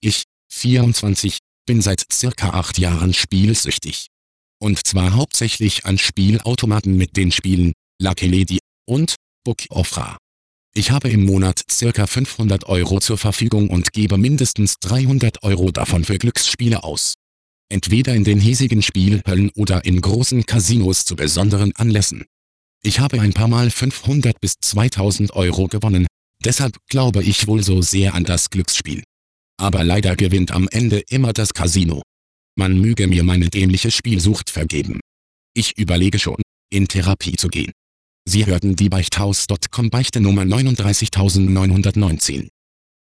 Ich, 24, bin seit circa 8 Jahren spielsüchtig. Und zwar hauptsächlich an Spielautomaten mit den Spielen Lucky Lady und Book of Ra. Ich habe im Monat circa 500 € zur Verfügung und gebe mindestens 300 € davon für Glücksspiele aus. Entweder in den hiesigen Spielhöllen oder in großen Casinos zu besonderen Anlässen. Ich habe ein paar Mal 500 bis 2000 € gewonnen, deshalb glaube ich wohl so sehr an das Glücksspiel. Aber leider gewinnt am Ende immer das Casino. Man möge mir meine dämliche Spielsucht vergeben. Ich überlege schon, in Therapie zu gehen. Sie hörten die Beichthaus.com Beichte Nummer 39919.